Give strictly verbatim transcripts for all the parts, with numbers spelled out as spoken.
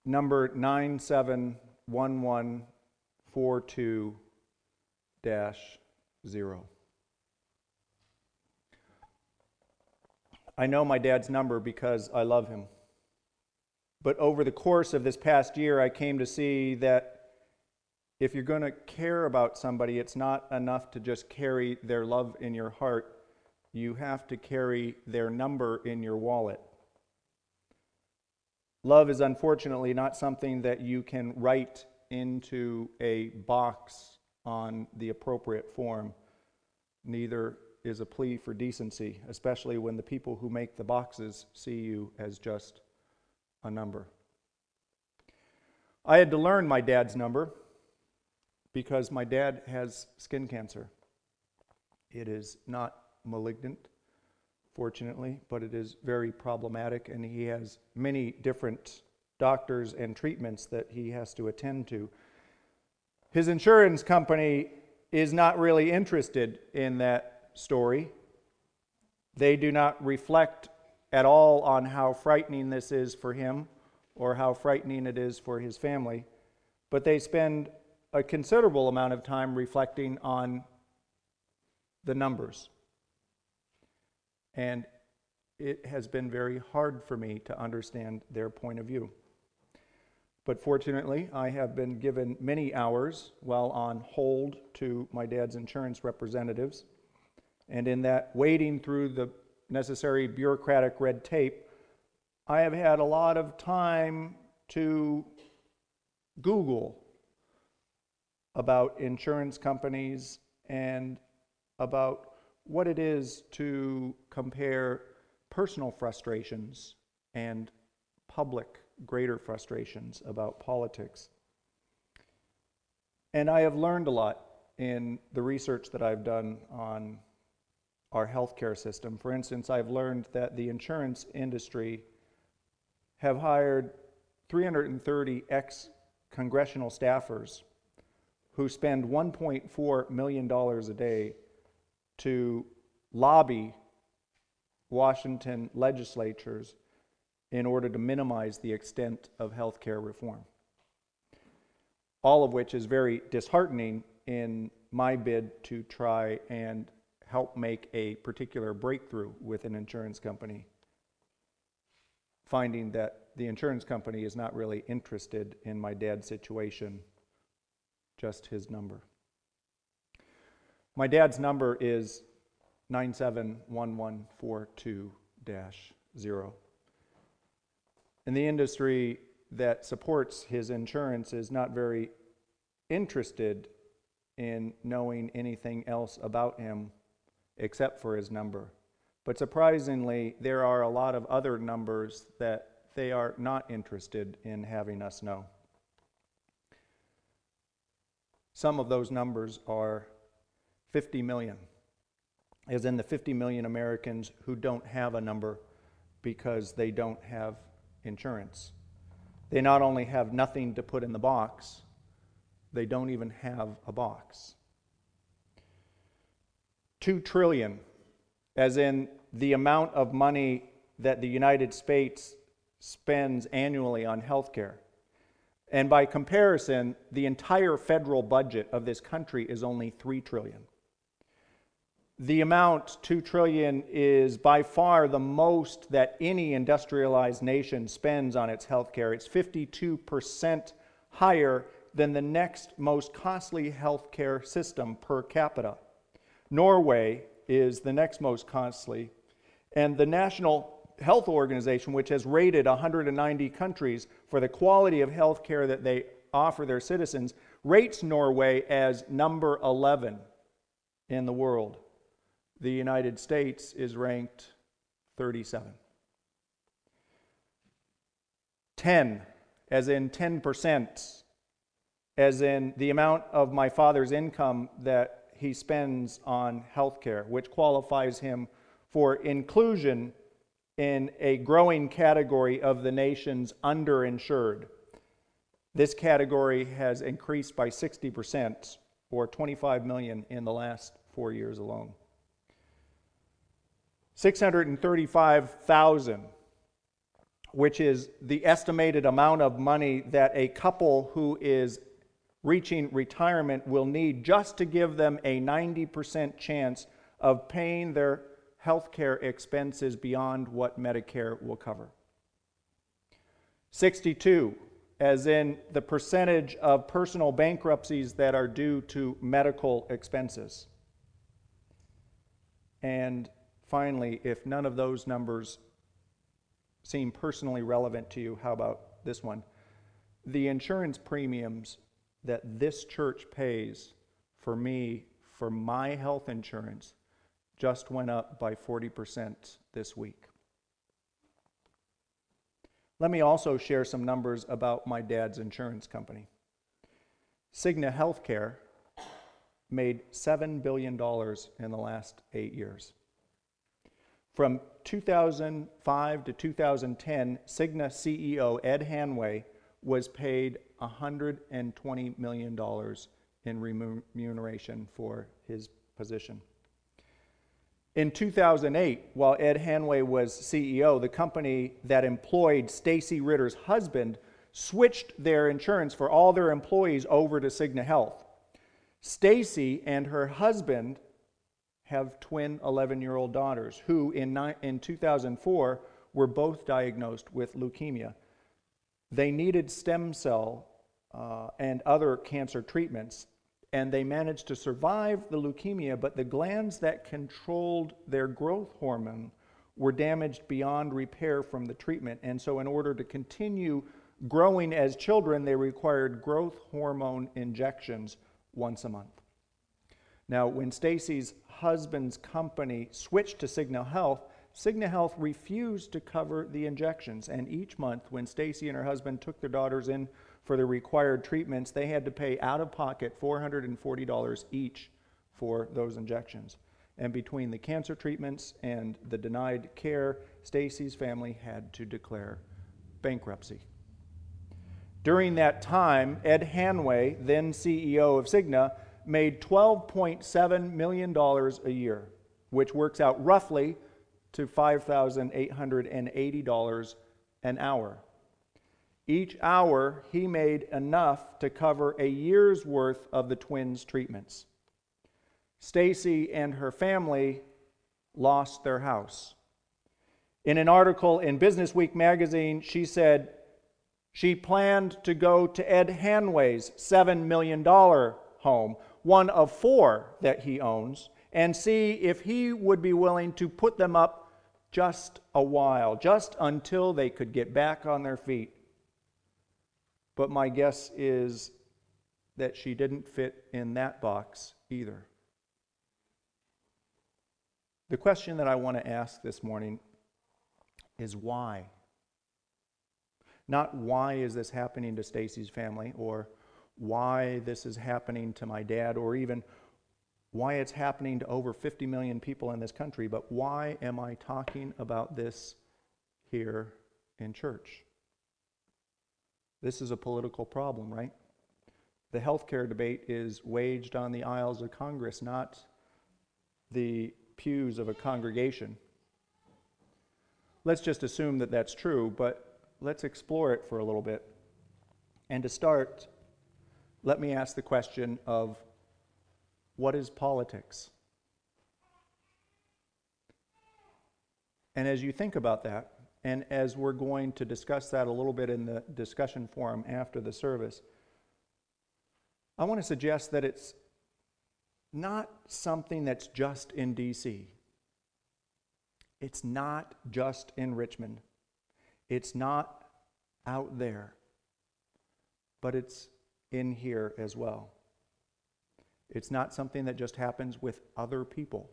number nine seven one one four two dash zero. I know my dad's number because I love him. But over the course of this past year, I came to see that if you're going to care about somebody, it's not enough to just carry their love in your heart. You have to carry their number in your wallet. Love is unfortunately not something that you can write into a box on the appropriate form. Neither is a plea for decency, especially when the people who make the boxes see you as just a number. I had to learn my dad's number because my dad has skin cancer. It is not malignant, fortunately, but it is very problematic, and he has many different doctors and treatments that he has to attend to. His insurance company is not really interested in that story. They do not reflect at all on how frightening this is for him or how frightening it is for his family, but they spend a considerable amount of time reflecting on the numbers. And it has been very hard for me to understand their point of view. But fortunately, I have been given many hours while on hold to my dad's insurance representatives. And in that waiting through the necessary bureaucratic red tape, I have had a lot of time to Google about insurance companies and about what it is to compare personal frustrations and public greater frustrations about politics. And I have learned a lot in the research that I've done on our healthcare system. For instance, I've learned that the insurance industry have hired three hundred thirty ex-congressional staffers who spend one point four million dollars a day to lobby Washington legislatures in order to minimize the extent of healthcare reform. All of which is very disheartening in my bid to try and help make a particular breakthrough with an insurance company, finding that the insurance company is not really interested in my dad's situation, just his number. My dad's number is nine seven one one four two dash zero. And the industry that supports his insurance is not very interested in knowing anything else about him except for his number. But surprisingly, there are a lot of other numbers that they are not interested in having us know. Some of those numbers are fifty million, as in the fifty million Americans who don't have a number because they don't have insurance. They not only have nothing to put in the box, they don't even have a box. Two trillion, as in the amount of money that the United States spends annually on healthcare. And by comparison, the entire federal budget of this country is only three trillion. The amount, two trillion, is by far the most that any industrialized nation spends on its healthcare. It's fifty-two percent higher than the next most costly healthcare system per capita. Norway is the next most costly, and the National Health Organization, which has rated one hundred ninety countries for the quality of healthcare that they offer their citizens, rates Norway as number eleven in the world. The United States is ranked thirty-seven. ten, as in ten percent, as in the amount of my father's income that he spends on healthcare, which qualifies him for inclusion in a growing category of the nation's underinsured. This category has increased by sixty percent, or twenty-five million in the last four years alone. six hundred thirty-five thousand which is the estimated amount of money that a couple who is reaching retirement will need just to give them a ninety percent chance of paying their health care expenses beyond what Medicare will cover. sixty-two, as in the percentage of personal bankruptcies that are due to medical expenses. And finally, if none of those numbers seem personally relevant to you, how about this one? The insurance premiums that this church pays for me, for my health insurance, just went up by forty percent this week. Let me also share some numbers about my dad's insurance company. Cigna Healthcare made seven billion dollars in the last eight years. From two thousand five to two thousand ten, Cigna C E O Ed Hanway was paid one hundred twenty million dollars in remuneration for his position. In two thousand eight, while Ed Hanway was C E O, the company that employed Stacy Ritter's husband switched their insurance for all their employees over to Cigna Health. Stacy and her husband have twin eleven-year-old daughters who in, in two thousand four were both diagnosed with leukemia. They needed stem cell uh, and other cancer treatments, and they managed to survive the leukemia, but the glands that controlled their growth hormone were damaged beyond repair from the treatment. And so in order to continue growing as children, they required growth hormone injections once a month. Now, when Stacy's husband's company switched to Cigna Health, Cigna Health refused to cover the injections, and each month when Stacy and her husband took their daughters in for the required treatments, they had to pay out of pocket four hundred forty dollars each for those injections. And between the cancer treatments and the denied care, Stacy's family had to declare bankruptcy. During that time, Ed Hanway, then C E O of Cigna, made twelve point seven million dollars a year, which works out roughly to five thousand eight hundred eighty dollars an hour. Each hour, he made enough to cover a year's worth of the twins' treatments. Stacy and her family lost their house. In an article in Business Week magazine, she said she planned to go to Ed Hanway's seven million dollars home, one of four that he owns, and see if he would be willing to put them up just a while, just until they could get back on their feet. But my guess is that she didn't fit in that box either. The question that I want to ask this morning is why? Not why is this happening to Stacy's family, or why this is happening to my dad, or even why it's happening to over fifty million people in this country, but why am I talking about this here in church? This is a political problem, right? The healthcare debate is waged on the aisles of Congress, not the pews of a congregation. Let's just assume that that's true, but let's explore it for a little bit. And to start, let me ask the question of, what is politics? And as you think about that, and as we're going to discuss that a little bit in the discussion forum after the service, I want to suggest that it's not something that's just in D C. It's not just in Richmond. It's not out there. But it's in here as well. It's not something that just happens with other people.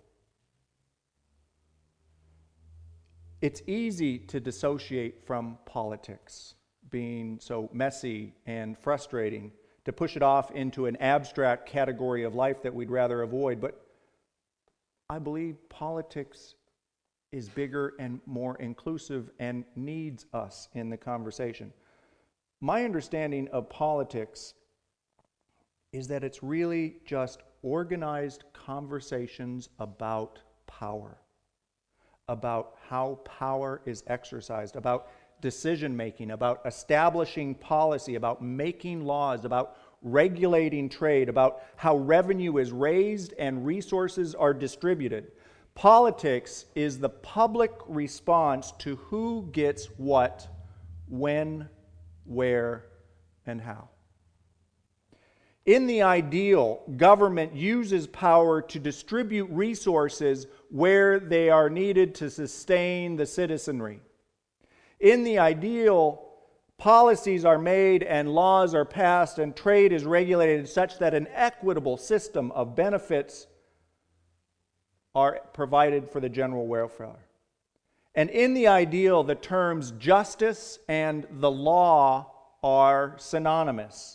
It's easy to dissociate from politics, being so messy and frustrating, to push it off into an abstract category of life that we'd rather avoid. But I believe politics is bigger and more inclusive and needs us in the conversation. My understanding of politics is that it's really just organized conversations about power, about how power is exercised, about decision making, about establishing policy, about making laws, about regulating trade, about how revenue is raised and resources are distributed. Politics is the public response to who gets what, when, where, and how. In the ideal, government uses power to distribute resources where they are needed to sustain the citizenry. In the ideal, policies are made and laws are passed and trade is regulated such that an equitable system of benefits are provided for the general welfare. And in the ideal, the terms justice and the law are synonymous.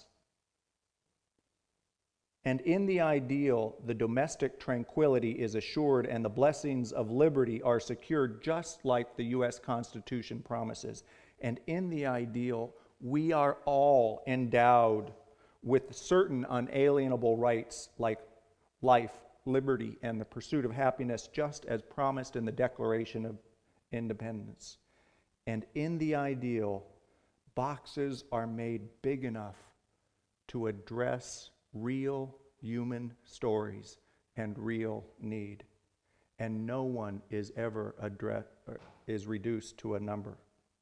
And in the ideal, the domestic tranquility is assured and the blessings of liberty are secured just like the U S Constitution promises. And in the ideal, we are all endowed with certain unalienable rights like life, liberty, and the pursuit of happiness, just as promised in the Declaration of Independence. And in the ideal, boxes are made big enough to address real human stories and real need. And no one is ever address, is reduced to a number.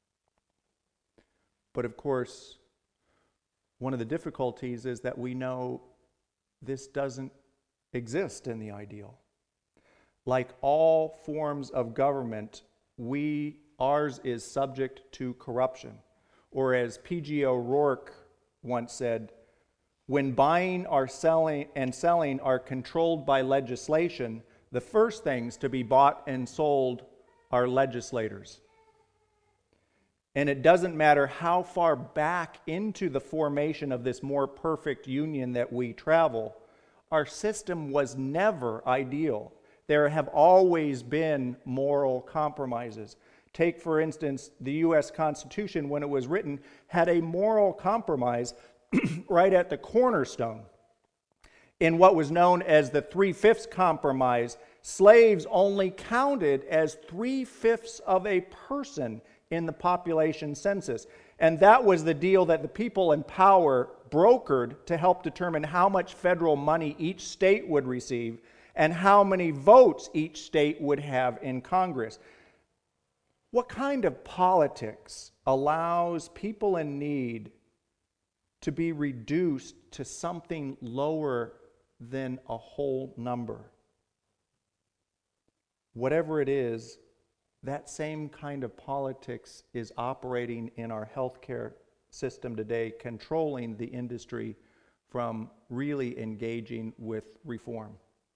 But of course, one of the difficulties is that we know this doesn't exist in the ideal. Like all forms of government, we ours is subject to corruption. Or as P G O'Rourke once said, when buying or selling and selling are controlled by legislation, the first things to be bought and sold are legislators. And it doesn't matter how far back into the formation of this more perfect union that we travel, our system was never ideal. There have always been moral compromises. Take, for instance, the U S Constitution, when it was written, had a moral compromise right at the cornerstone. In what was known as the Three-Fifths Compromise, slaves only counted as three-fifths of a person in the population census. And that was the deal that the people in power brokered to help determine how much federal money each state would receive and how many votes each state would have in Congress. What kind of politics allows people in need to be reduced to something lower than a whole number? Whatever it is, that same kind of politics is operating in our healthcare system today, controlling the industry from really engaging with reform.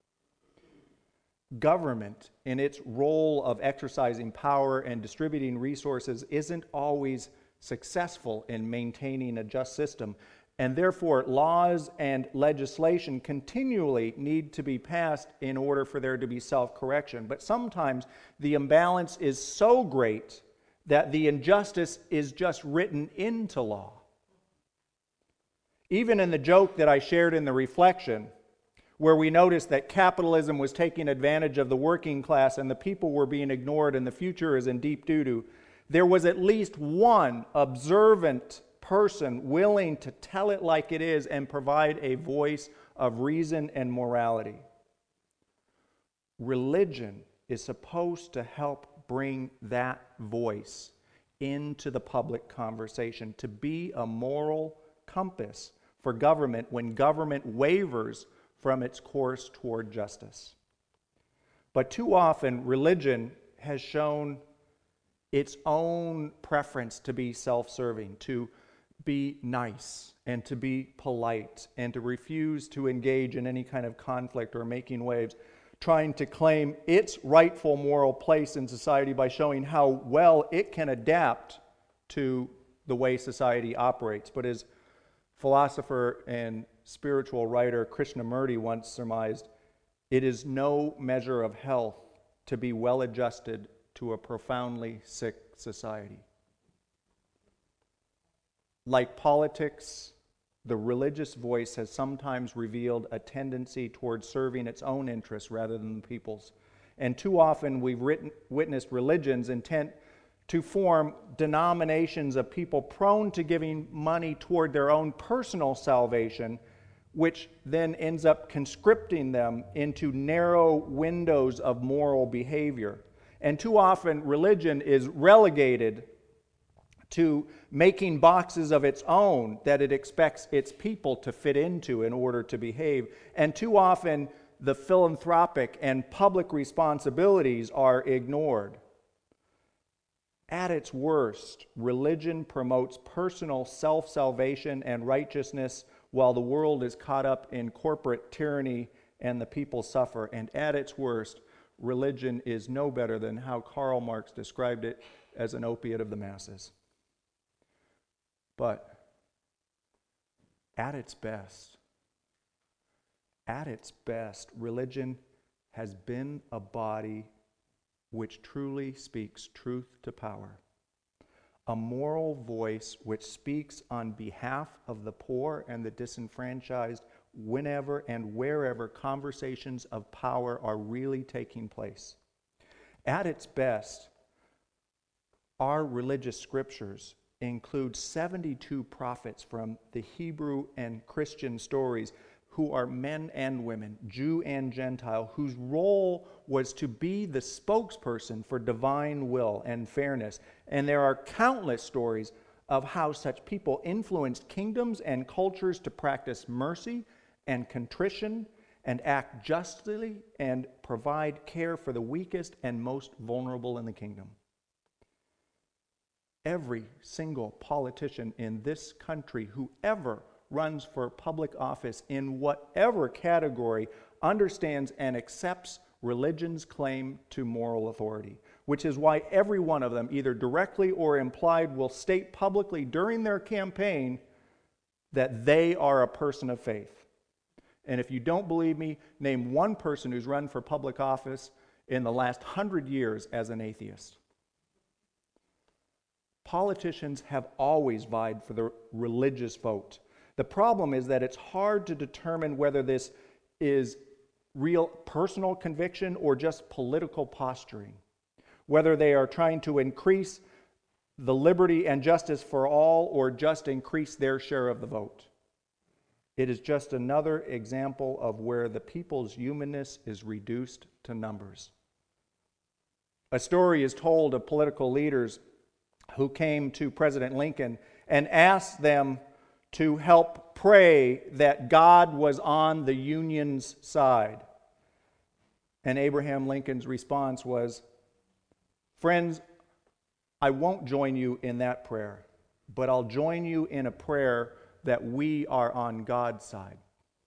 Government, in its role of exercising power and distributing resources, isn't always successful in maintaining a just system, and therefore laws and legislation continually need to be passed in order for there to be self-correction. But sometimes the imbalance is so great that the injustice is just written into law. Even in the joke that I shared in the reflection, where we noticed that capitalism was taking advantage of the working class and the people were being ignored and the future is in deep doo-doo, there was at least one observant person willing to tell it like it is and provide a voice of reason and morality. Religion is supposed to help bring that voice into the public conversation, to be a moral compass for government when government wavers from its course toward justice. But too often, religion has shown its own preference to be self-serving, to be nice, and to be polite, and to refuse to engage in any kind of conflict or making waves, trying to claim its rightful moral place in society by showing how well it can adapt to the way society operates. But as philosopher and spiritual writer Krishnamurti once surmised, it is no measure of health to be well adjusted to a profoundly sick society. Like politics, the religious voice has sometimes revealed a tendency towards serving its own interests rather than the people's. And too often we've written, witnessed religions intent to form denominations of people prone to giving money toward their own personal salvation, which then ends up conscripting them into narrow windows of moral behavior. And too often, religion is relegated to making boxes of its own that it expects its people to fit into in order to behave. And too often, the philanthropic and public responsibilities are ignored. At its worst, religion promotes personal self-salvation and righteousness while the world is caught up in corporate tyranny and the people suffer. And at its worst, religion is no better than how Karl Marx described it as an opiate of the masses. But at its best, at its best, religion has been a body which truly speaks truth to power, a moral voice which speaks on behalf of the poor and the disenfranchised whenever and wherever conversations of power are really taking place. At its best, our religious scriptures include seventy-two prophets from the Hebrew and Christian stories who are men and women, Jew and Gentile, whose role was to be the spokesperson for divine will and fairness. And there are countless stories of how such people influenced kingdoms and cultures to practice mercy and contrition and act justly and provide care for the weakest and most vulnerable in the kingdom. Every single politician in this country who ever runs for public office in whatever category understands and accepts religion's claim to moral authority, which is why every one of them, either directly or implied, will state publicly during their campaign that they are a person of faith. And if you don't believe me, name one person who's run for public office in the last hundred years as an atheist. Politicians have always vied for the religious vote. The problem is that it's hard to determine whether this is real personal conviction or just political posturing, whether they are trying to increase the liberty and justice for all or just increase their share of the vote. It is just another example of where the people's humanness is reduced to numbers. A story is told of political leaders who came to President Lincoln and asked them to help pray that God was on the Union's side. And Abraham Lincoln's response was, "Friends, I won't join you in that prayer, but I'll join you in a prayer that we are on God's side."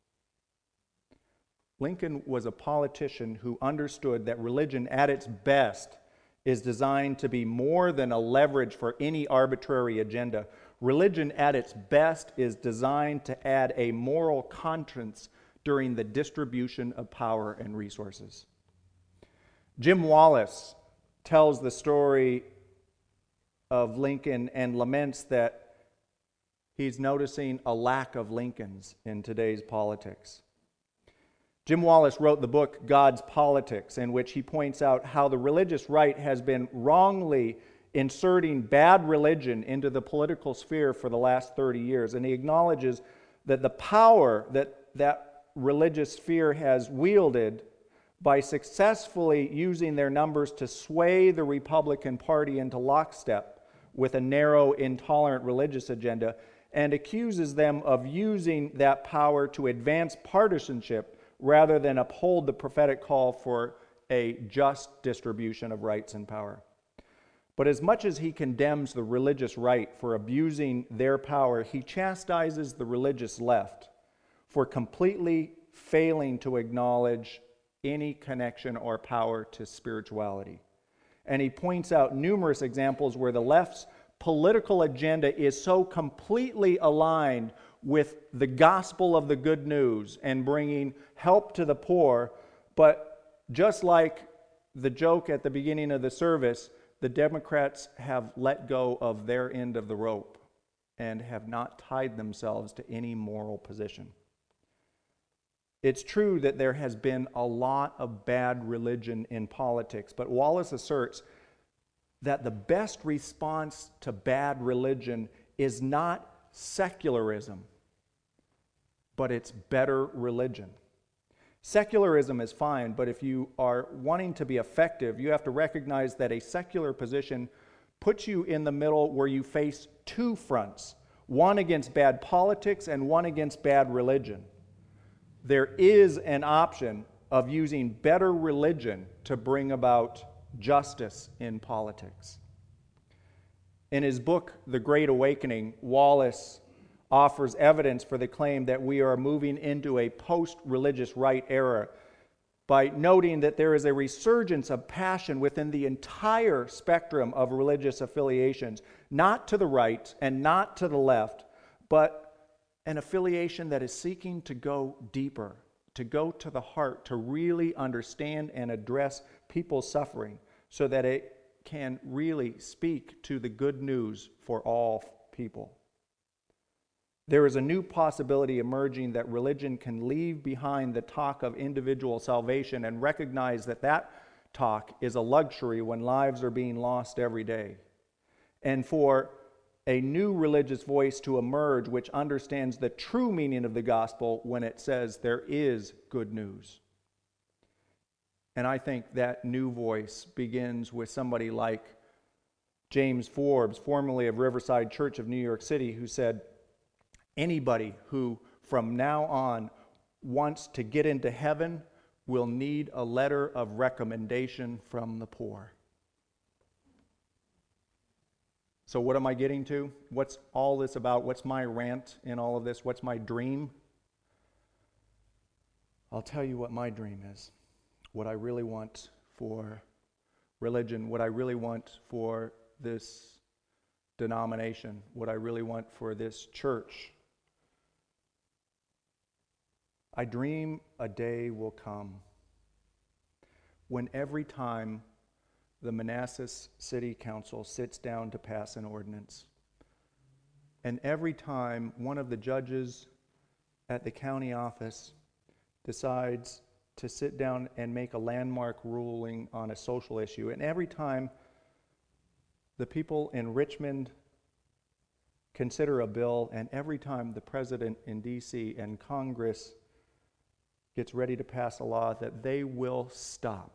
Lincoln was a politician who understood that religion at its best is designed to be more than a leverage for any arbitrary agenda. Religion at its best is designed to add a moral conscience during the distribution of power and resources. Jim Wallace tells the story of Lincoln and laments that he's noticing a lack of Lincolns in today's politics. Jim Wallace wrote the book God's Politics, in which he points out how the religious right has been wrongly inserting bad religion into the political sphere for the last thirty years. And he acknowledges that the power that that religious sphere has wielded by successfully using their numbers to sway the Republican Party into lockstep with a narrow, intolerant religious agenda, and accuses them of using that power to advance partisanship rather than uphold the prophetic call for a just distribution of rights and power. But as much as he condemns the religious right for abusing their power, he chastises the religious left for completely failing to acknowledge any connection or power to spirituality. And he points out numerous examples where the left's political agenda is so completely aligned with the gospel of the good news and bringing help to the poor, but just like the joke at the beginning of the service, the Democrats have let go of their end of the rope and have not tied themselves to any moral position. It's true that there has been a lot of bad religion in politics, but Wallace asserts that the best response to bad religion is not secularism, but it's better religion. Secularism is fine, but if you are wanting to be effective, you have to recognize that a secular position puts you in the middle where you face two fronts, one against bad politics and one against bad religion. There is an option of using better religion to bring about justice in politics. In his book, The Great Awakening, Wallace offers evidence for the claim that we are moving into a post-religious right era by noting that there is a resurgence of passion within the entire spectrum of religious affiliations, not to the right and not to the left, but an affiliation that is seeking to go deeper, to go to the heart, to really understand and address people's suffering so that it can really speak to the good news for all people. There is a new possibility emerging that religion can leave behind the talk of individual salvation and recognize that that talk is a luxury when lives are being lost every day. And for a new religious voice to emerge which understands the true meaning of the gospel when it says there is good news. And I think that new voice begins with somebody like James Forbes, formerly of Riverside Church of New York City, who said, anybody who from now on wants to get into heaven will need a letter of recommendation from the poor. So what am I getting to? What's all this about? What's my rant in all of this? What's my dream? I'll tell you what my dream is. What I really want for religion, what I really want for this denomination, what I really want for this church. I dream a day will come when every time the Manassas City Council sits down to pass an ordinance, and every time one of the judges at the county office decides to sit down and make a landmark ruling on a social issue, and every time the people in Richmond consider a bill, and every time the president in D C and Congress gets ready to pass a law, that they will stop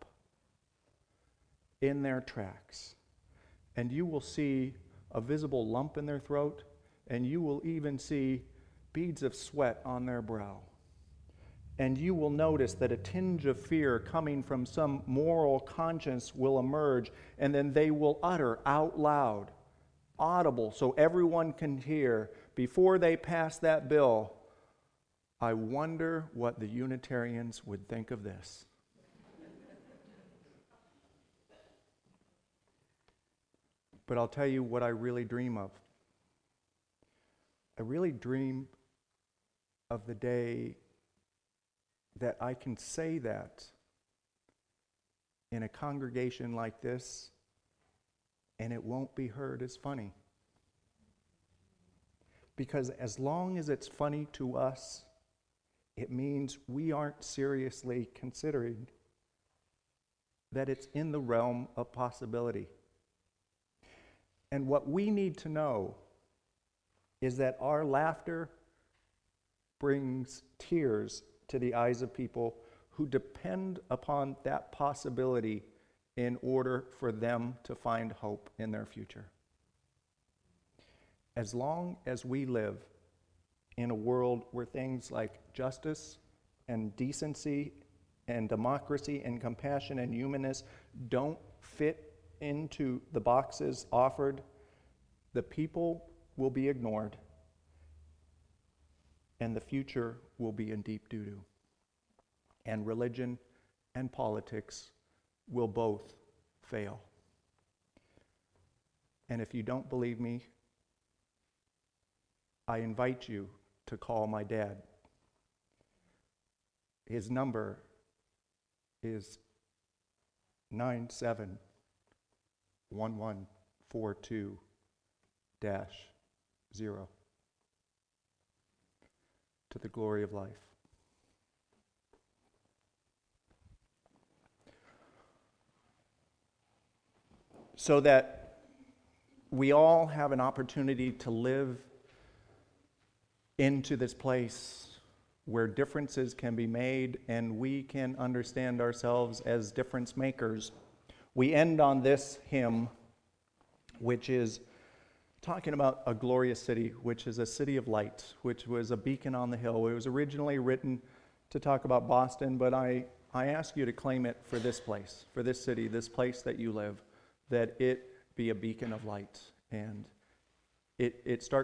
in their tracks. And you will see a visible lump in their throat, and you will even see beads of sweat on their brow. And you will notice that a tinge of fear coming from some moral conscience will emerge, and then they will utter out loud, audible so everyone can hear, before they pass that bill, I wonder what the Unitarians would think of this. But I'll tell you what I really dream of. I really dream of the day that I can say that in a congregation like this, and it won't be heard as funny. Because as long as it's funny to us, it means we aren't seriously considering that it's in the realm of possibility. And what we need to know is that our laughter brings tears to the eyes of people who depend upon that possibility in order for them to find hope in their future. As long as we live in a world where things like justice and decency and democracy and compassion and humanness don't fit into the boxes offered, the people will be ignored, and the future will be in deep doo-doo. And religion and politics will both fail. And if you don't believe me, I invite you to call my dad. His number is nine seven one one four two dash zero. To the glory of life. so that we all have an opportunity to live into this place where differences can be made and we can understand ourselves as difference makers. We end on this hymn, which is talking about a glorious city, which is a city of light, which was a beacon on the hill. It was originally written to talk about Boston, but I, I ask you to claim it for this place, for this city, this place that you live, that it be a beacon of light. And it, it starts